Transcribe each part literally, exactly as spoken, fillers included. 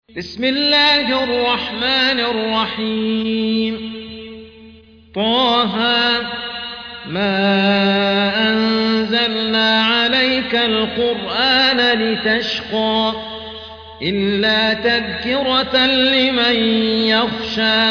بسم الله الرحمن الرحيم طه ما أنزلنا عليك القرآن لتشقى إلا تذكرة لمن يخشى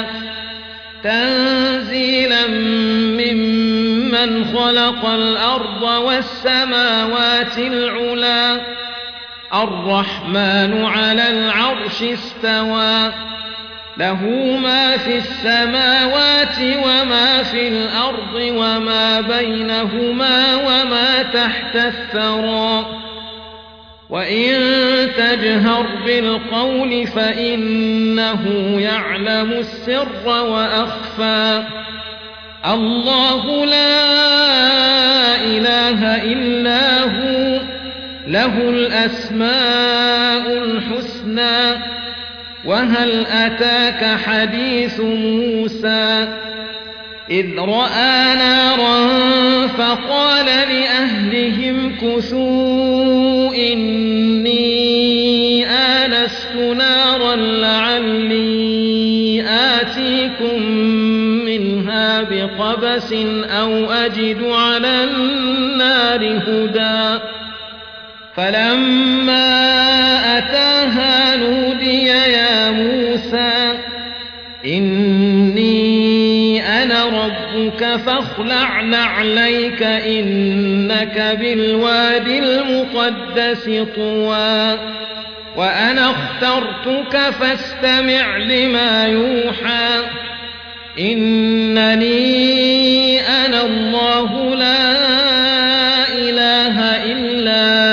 تنزيلا ممن خلق الأرض والسماوات العلى الرحمن على العرش استوى له ما في السماوات وما في الأرض وما بينهما وما تحت الثرى وإن تجهر بالقول فإنه يعلم السر وأخفى الله لا إله إلا هو له الأسماء الحسنى وهل أتاك حديث موسى إذ رأى نارا فقال لأهلهم كثوا إني آنست نارا لعلي آتيكم منها بقبس أو أجد على النار هدى فلما أتاها نودي يا موسى إني أنا ربك فاخلع نعليك إنك بالواد المقدس طوى وأنا اخترتك فاستمع لما يوحى إنني أنا الله لا إله إلا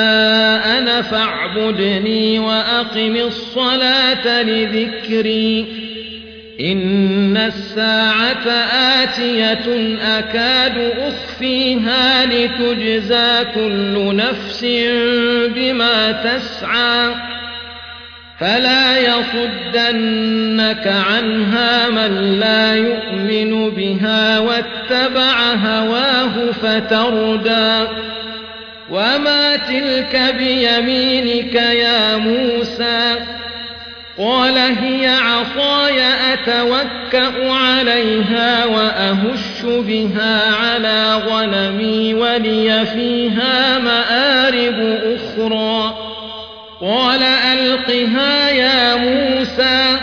فاعبدني وأقم الصلاة لذكري إن الساعة آتية أكاد أخفيها لتجزى كل نفس بما تسعى فلا يصدنك عنها من لا يؤمن بها واتبع هواه فتردى وما تلك بيمينك يا موسى قال هي عصاي أتوكأ عليها وأهش بها على غنمي ولي فيها مآرب أخرى قال ألقها يا موسى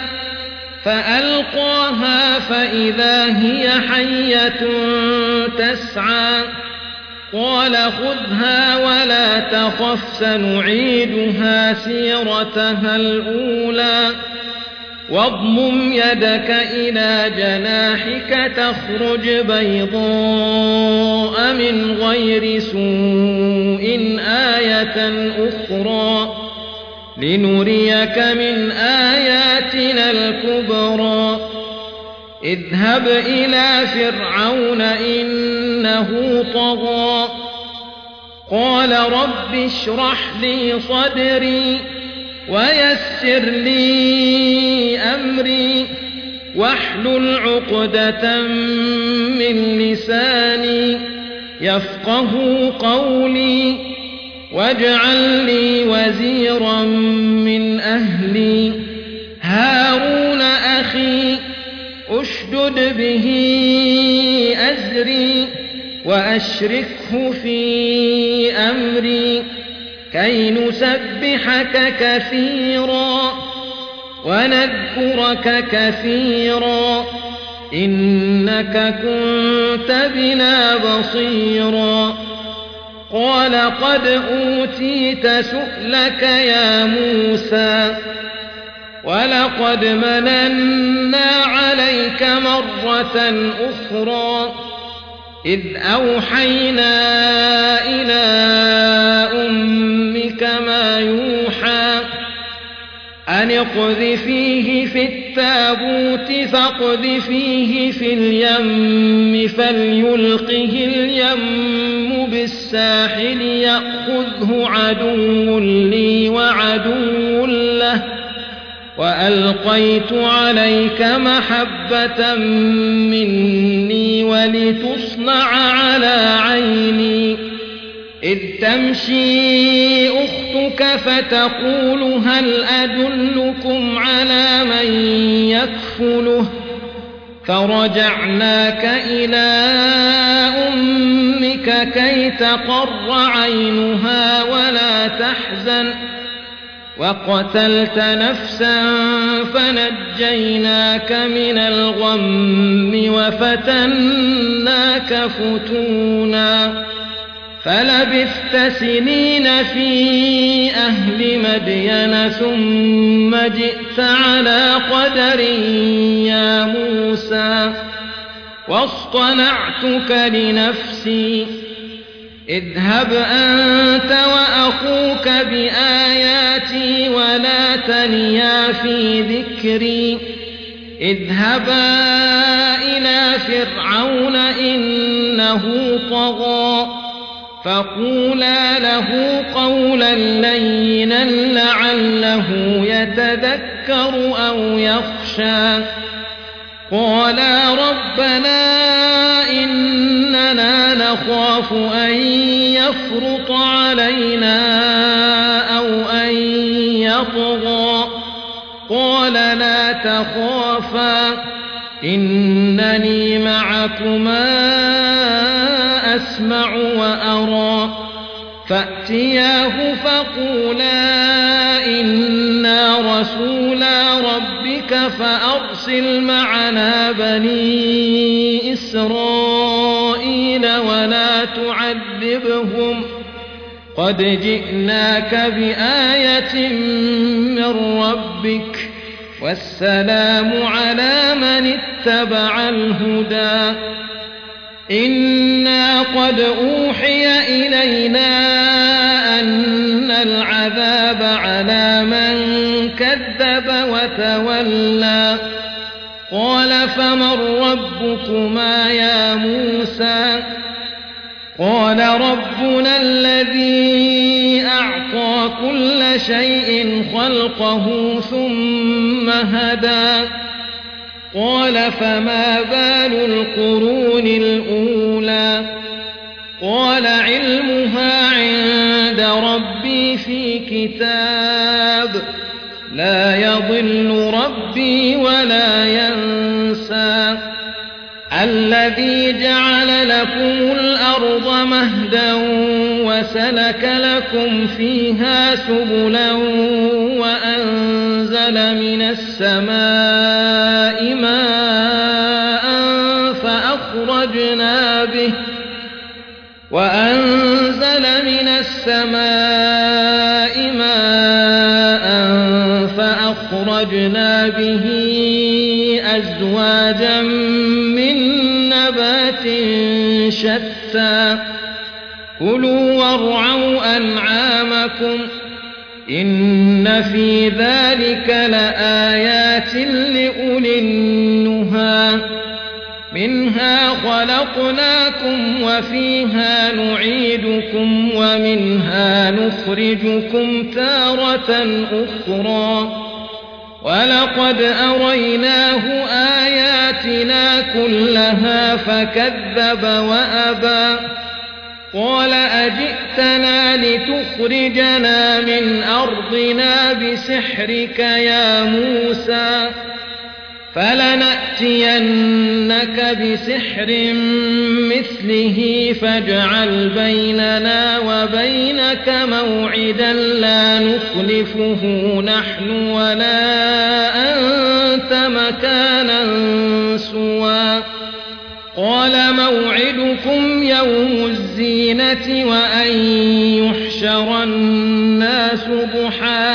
فألقاها فإذا هي حية تسعى قال خذها ولا تخف سنعيدها سيرتها الأولى واضمم يدك إلى جناحك تخرج بيضاء من غير سوء آية أخرى لنريك من آياتنا الكبرى اذهب إلى فرعون إنه طغى قال رب اشرح لي صدري ويسر لي أمري واحلل عقدة من لساني يفقه قولي واجعل لي وزيرا من أهلي هارون أخي أشدد به أزري وأشركه في أمري كي نسبحك كثيرا ونذكرك كثيرا إنك كنت بنا بصيرا قال قد أوتيت سؤلك يا موسى ولقد مننا عليك مرة أخرى إذ أوحينا إلى أمك ما يوحى أن اقذفيه في التابوت فاقذفيه في اليم فليلقه اليم بالساحل يأخذه عدو لي وعدو له وألقيت عليك محبة مني ولتصنع على عيني إذ تمشي أختك فتقول هل أدلكم على من يكفله فرجعناك إلى أمك كي تقر عينها ولا تحزن وقتلت نفسا فنجيناك من الغم وفتناك فتونا فلبثت سنين في أهل مدين ثم جئت على قدر يا موسى واصطنعتك لنفسي اذهب أنت وأخوك بآياتي ولا تنيا في ذكري اذهبا إلى فرعون إنه طغى فقولا له قولا لينا لعله يتذكر أو يخشى قالا ربنا إننا نخاف أن يفرط علينا أو أن يطغى قال لا تخافا إنني معكما أسمع وأرى فأتياه فقولا إنا رسولا ربك فأرسل معنا بني إسرائيل ولا تعذبهم قد جئناك بآية من ربك والسلام على من اتبع الهدى إنا قد أوحي إلينا أن العذاب على من كذب وتولى قال فمن ربكما يا موسى قال ربنا الذي أعطى كل شيء خلقه ثم هدى قال فما بال القرون الأولى قال علمها عند ربي في كتاب لا يضل ربي ولا ينسى الذي جعل لكم الأرض مهدا وسلك لكم فيها سبلا وأنزل من السماء ماء فأخرجنا به وأنزل من السماء ماء فأخرجنا به أزواجا من نبات شتى كلوا وارعوا أنعامكم إن في ذلك لآيات لأولي النهى منها خلقناكم وفيها نعيدكم ومنها نخرجكم تارة أخرى ولقد أريناه آياتنا كلها فكذب وأبى قال أجئتنا لتخرجنا من أرضنا بسحرك يا موسى فلنأتينك بسحر مثله فاجعل بيننا وبينك موعدا لا نخلفه نحن ولا أنت مكانا سوى قال موعدكم يوم الزينة وأن يحشر الناس ضحى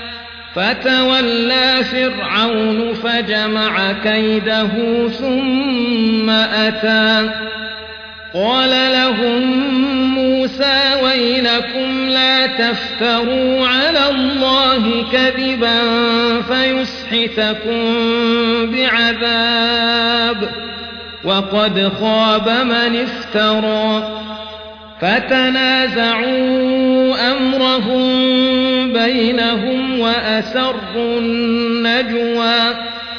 فتولى فرعون فجمع كيده ثم أتى قال لهم موسى ويلكم لا تفتروا على الله كذبا فيسحتكم بعذاب وقد خاب من افترى فتنازعوا أمرهم بينهم وأسروا النجوى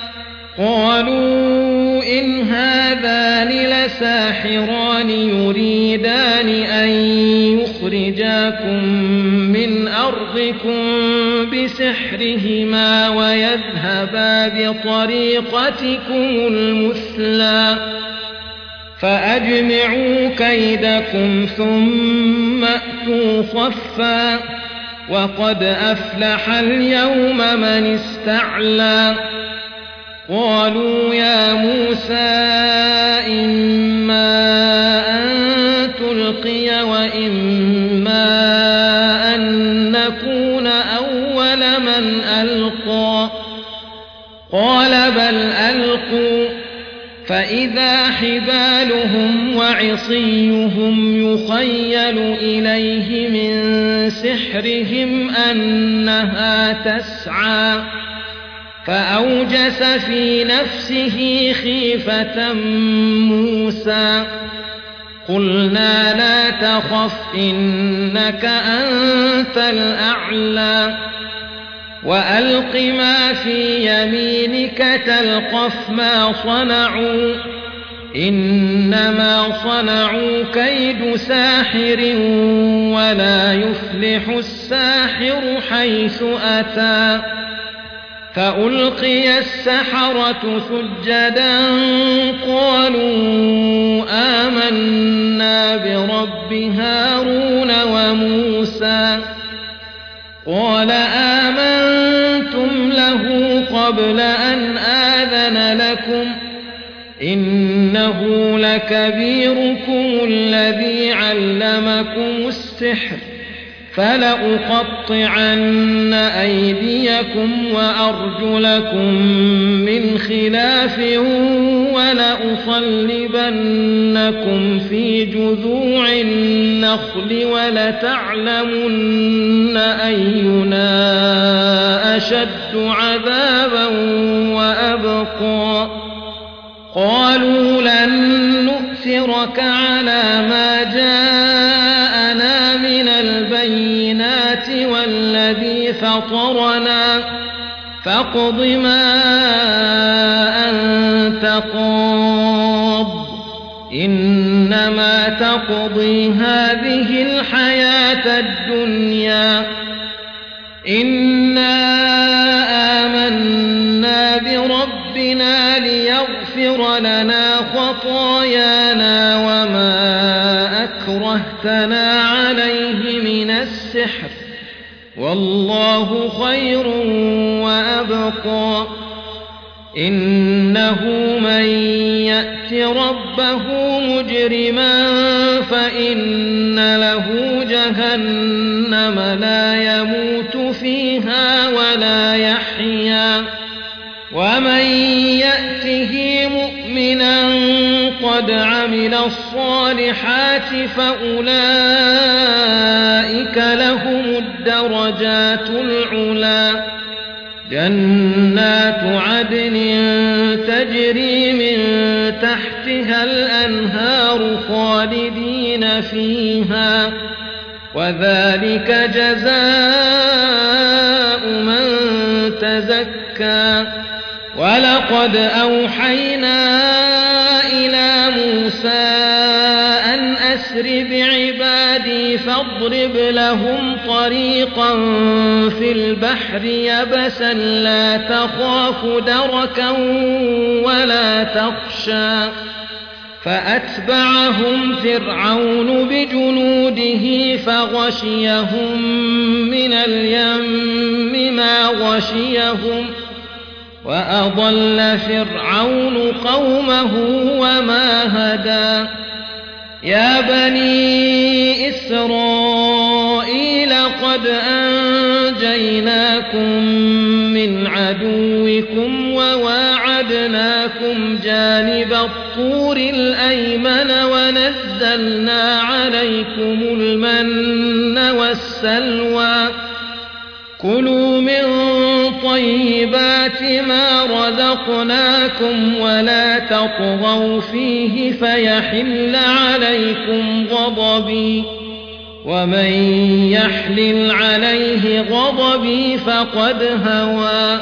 قالوا إن هذان لساحران يريدان أن كيدكم من أرضكم بسحرهما ويذهبا بطريقتكم المثلى فأجمعوا كيدكم ثم أتوا صفا وقد أفلح اليوم من استعلى قالوا يا موسى إما أن تلقي وإما أن نكون أول من ألقى قال بل ألقوا فإذا حبالهم وعصيهم يخيل إليه من سحرهم أنها تسعى فأوجس في نفسه خيفة موسى قلنا لا تخف إنك أنت الأعلى وألق ما في يمينك تلقف ما صنعوا إنما صنعوا كيد ساحر ولا يفلح الساحر حيث أتى فألقي السحرة سجدا قالوا آمنا برب هارون وموسى قال آمنتم له قبل أن آذن لكم إنه لكبيركم الذي علمكم السحر فلأقطعن أيديكم وأرجلكم من خلاف ولأصلبنكم في جذوع النخل ولتعلمن أينا أشد عذابا وأبقى قالوا لن نؤثرك على ما جاءنا من البينات والذي فطرنا فاقض ما أنت قاض إنما تقضي هذه الحياة الدنيا إنا آمنا بربنا ليغفر لنا خطايانا وما أكرهتنا عليه من السحر والله خير وأبقى إنه من يأت ربه مجرما فإن له جهنم لا يموت فيها ولا يحيا ومن يأته مؤمنا قد عمل الصالحات فأولئك لهم الدرجات العلى جنات عدن تجري من تحتها الأنهار خالدين فيها وذلك جزاء من تزكى ولقد أوحينا إلى موسى أن أسر بعبادي فاضرب لهم طريقا في البحر يبسا لا تخاف دركا ولا تخشى فأتبعهم فرعون بجنوده فغشيهم من اليم ما غشيهم وأضل فرعون قومه وما هدى يا بني إسرائيل قد أنجيناكم من عدوكم وواعدناكم جانب الطور الأيمن ونزلنا عليكم المن والسلوى كلوا من طيبات ما رزقناكم ولا تطغوا فيه فيحل عليكم غضبي ومن يحلل عليه غضبي فقد هوى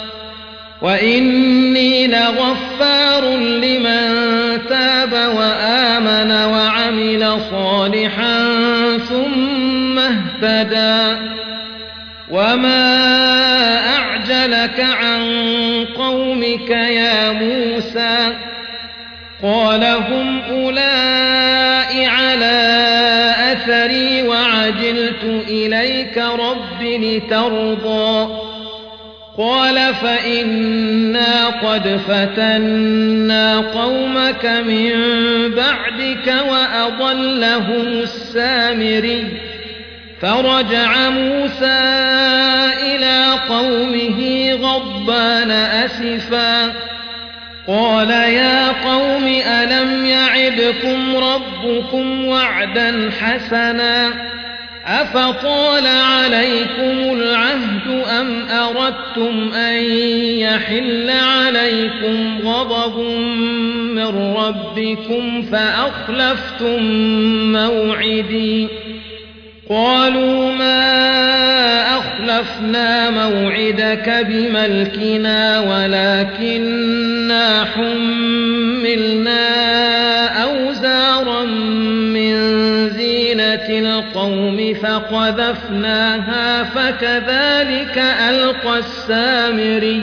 وإني لغفار لمن تاب وآمن وعمل صالحا ثم مهتدى وما أعجلك عن قومك يا موسى قال هم أولئك على أثري وعجلت إليك رب لترضى قال فإنا قد فتنا قومك من بعدك وأضلهم السامري فرجع موسى إلى قومه غضبان أسفا قال يا قوم ألم يعدكم ربكم وعدا حسنا أفطال عليكم العهد أم أردتم أن يحل عليكم غضب من ربكم فأخلفتم موعدي قالوا ما أخلفنا موعدك بملكنا ولكننا حملنا أوزارا من زينة القوم فقذفناها فكذلك ألقى السامري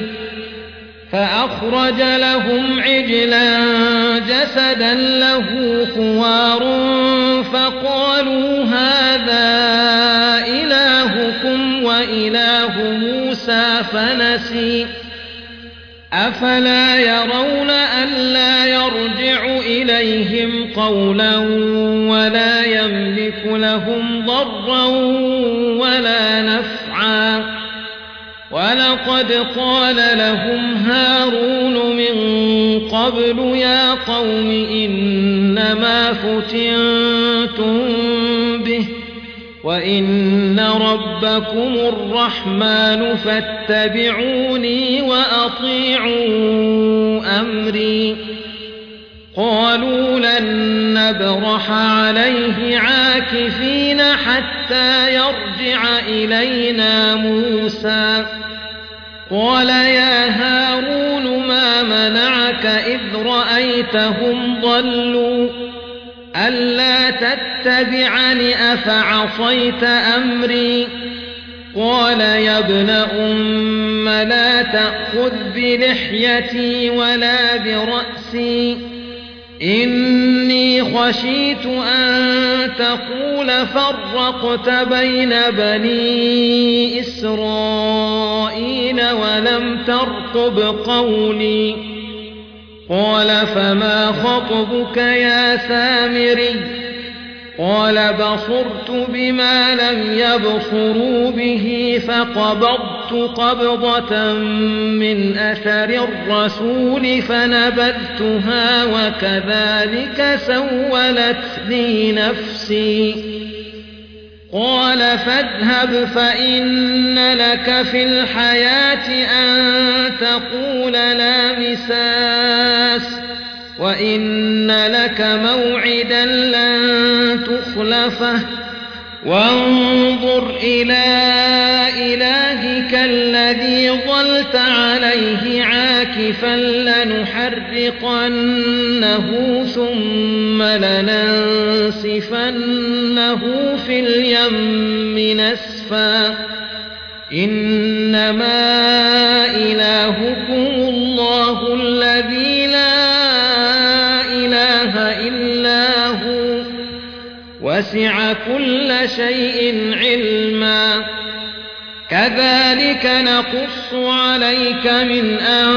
فأخرج لهم عجلا جسدا له خوار فقالوا هذا إلهكم وإله موسى فنسي أفلا يرون ألا يرجع إليهم قولا ولا يملك لهم ضرا ولا نفعا ولقد قال لهم هارون من قبل يا قوم إنما فتنتم به وإن ربكم الرحمن فاتبعوني وأطيعوا أمري قالوا لن نبرح عليه عاكفين حتى يرجع إلينا موسى قال يا هارون ما منعك إذ رأيتهم ضلوا ألا تتبعني أفعصيت أمري قال يا ابن أم لا تأخذ بلحيتي ولا برأسي إني خشيت أن تقول فرقت بين بني إسرائيل ولم ترقب قولي قال فما خطبك يا سامري قال بصرت بما لم يبصروا به فقبضت قبضة من أثر الرسول فنبذتها وكذلك سولت لي نفسي قال فاذهب فإن لك في الحياة أن تقول لا مساس وإن لك موعدا لن تخلفه وانظر إلى إلهك الذي ظلت عليه عاكفا لنحرقنه ثم لننسفنه في اليم نسفا إنما إلهكم الله الذي لا إله إلا هو وسع كل شيء علما كذلك نقص عليك من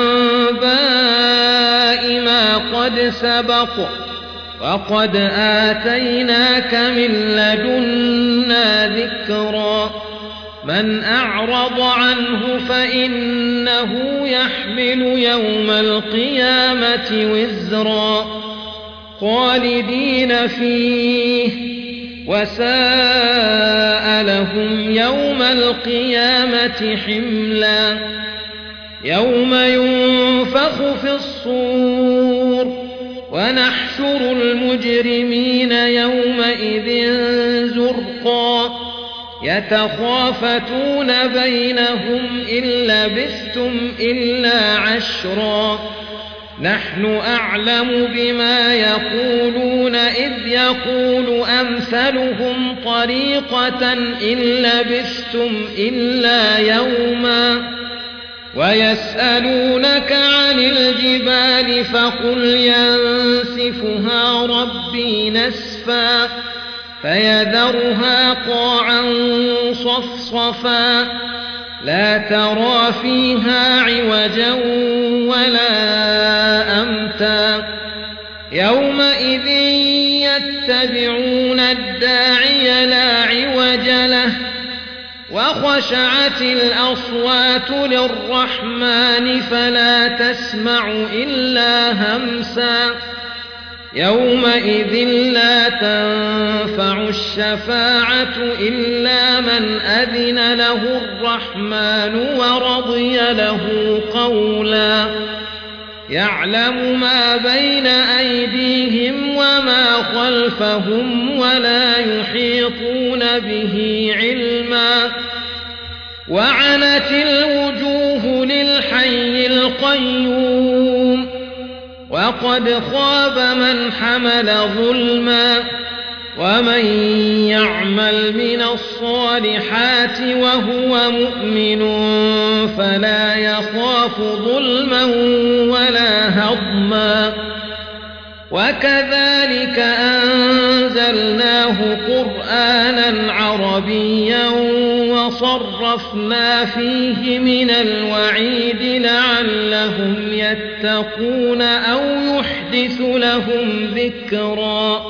أنباء ما قد سبق وقد آتيناك من لدنا ذكرا من أعرض عنه فإنه يحمل يوم القيامة وزرا خالدين فيه وساء لهم يوم القيامة حملا يوم ينفخ في الصور ونحشر المجرمين يومئذ زرقا يتخافتون بينهم إن لبثتم إلا عشرا نحن أعلم بما يقولون إذ يقول أمثلهم طريقة إن لبثتم إلا يوما ويسألونك عن الجبال فقل ينسفها ربي نسفا فيذرها قاعا صفصفا لا ترى فيها عوجا ولا أمتا يومئذ يتبعون الداعي لا عوج له وخشعت الأصوات للرحمن فلا تسمع إلا همسا يومئذ لا تنفع الشفاعة إلا من أذن له الرحمن ورضي له قولا يعلم ما بين أيديهم وما خلفهم ولا يحيطون به علما وعنت الوجوه للحي القيوم وقد خاب من حمل ظلما ومن يعمل من الصالحات وهو مؤمن فلا يخاف ظلما ولا هضما وكذلك أنزلناه قرآنا عربيا وصرفنا فيه من الوعيد لعلهم يتقون أو يحدث لهم ذكرا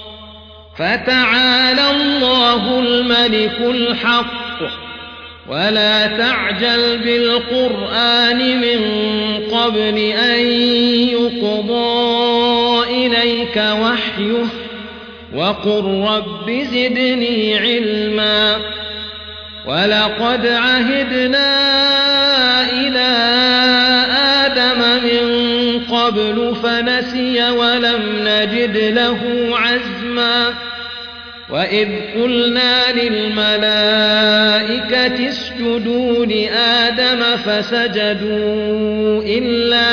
فتعالى الله الملك الحق ولا تعجل بالقرآن من قبل أن يقضى إليك وحيه وقل رب زدني علما ولقد عهدنا إلى آدم من قبل فنسي ولم نجد له عزما وإذ قلنا للملائكة اسجدوا لآدم فسجدوا إلا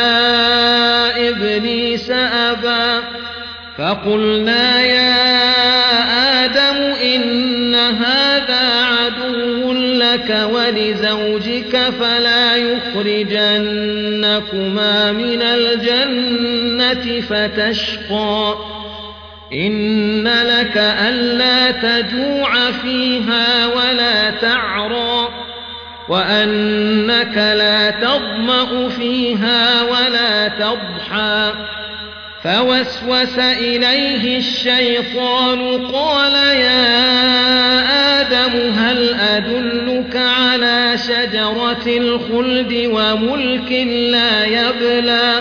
إبليس أبى فقلنا يا آدم إن هذا عدو لك ولزوجك فلا يخرجنكما من الجنة فتشقى إن لك ألا تجوع فيها ولا تعرى وأنك لا تظمأ فيها ولا تضحى فوسوس إليه الشيطان قال يا آدم هل أدلك على شجرة الخلد وملك لا يبلى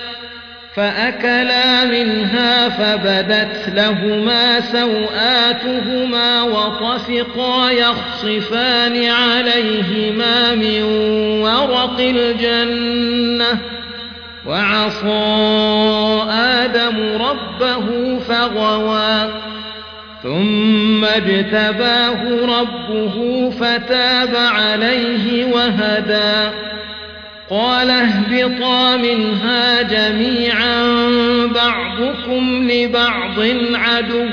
فأكلا منها فبدت لهما سوآتهما وطفقا يخصفان عليهما من ورق الجنة وعصى آدم ربه فغوى ثم اجتباه ربه فتاب عليه وهدى قال اهبطا منها جميعا بعضكم لبعض عدو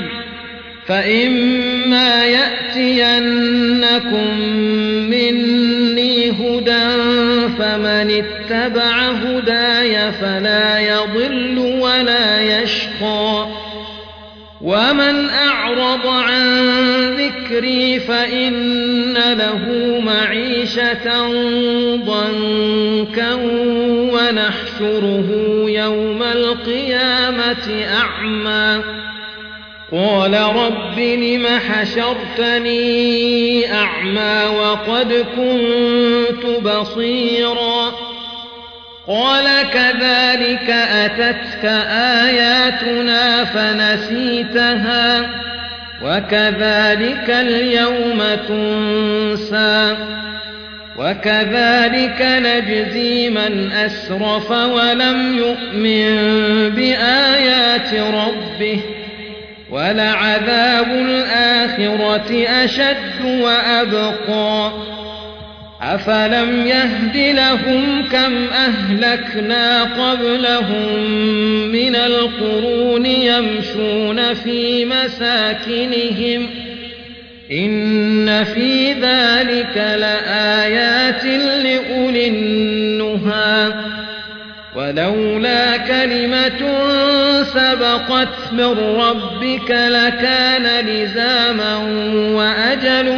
فإما يأتينكم مني هدى فمن اتبع هداي فلا يضل ولا يشقى ومن أعرض عن ذكري فإن له معيشة ضنكا ونحشره يوم القيامة أعمى قال رب لم حشرتني أعمى وقد كنت بصيرا قال كذلك أتتك آياتنا فنسيتها وكذلك اليوم تنسى وكذلك نجزي من أسرف ولم يؤمن بآيات ربه ولعذاب الآخرة أشد وأبقى أفلم يهد لهم كم أهلكنا قبلهم من القرون يمشون في مساكنهم إن في ذلك لآيات لأولي النهى ولولا كلمة سبقت من ربك لكان لزاما وأجل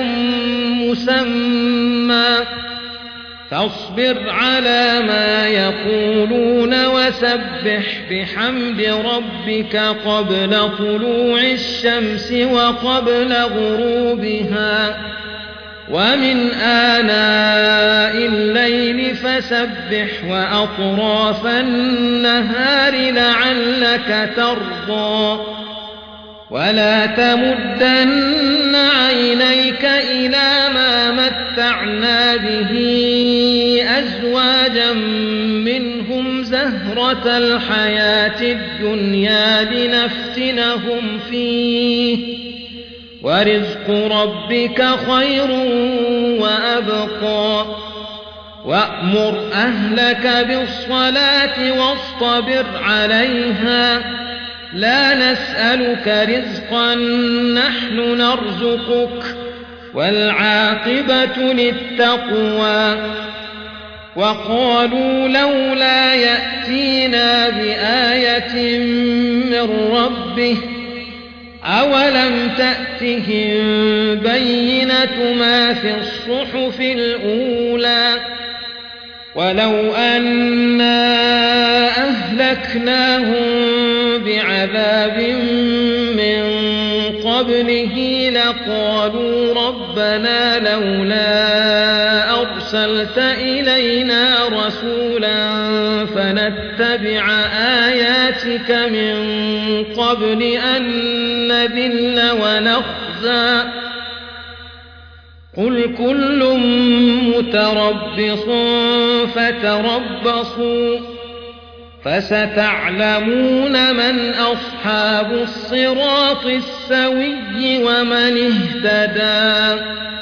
مسمى فاصبر على ما يقولون وسبح بحمد ربك قبل طلوع الشمس وقبل غروبها ومن آناء الليل فسبح وأطراف النهار لعلك ترضى ولا تمدن عينيك إلى ما متعنا به أزواجا منهم زهرة الحياة الدنيا لنفتنهم فيه ورزق ربك خير وأبقى وأمر أهلك بالصلاة واصطبر عليها لا نسألك رزقا نحن نرزقك والعاقبة للتقوى وقالوا لولا يأتينا بآية من ربه أولم تأتهم بينة ما في الصحف الأولى ولو أنا أهلكناهم بعذاب من قبله لقالوا ربنا لولا أرسلت إلينا رسولا فنتبع آياتك من قبل أن نذل ونخزى قل كل متربص فتربصوا فستعلمون من أصحاب الصراط السوي ومن اهتدى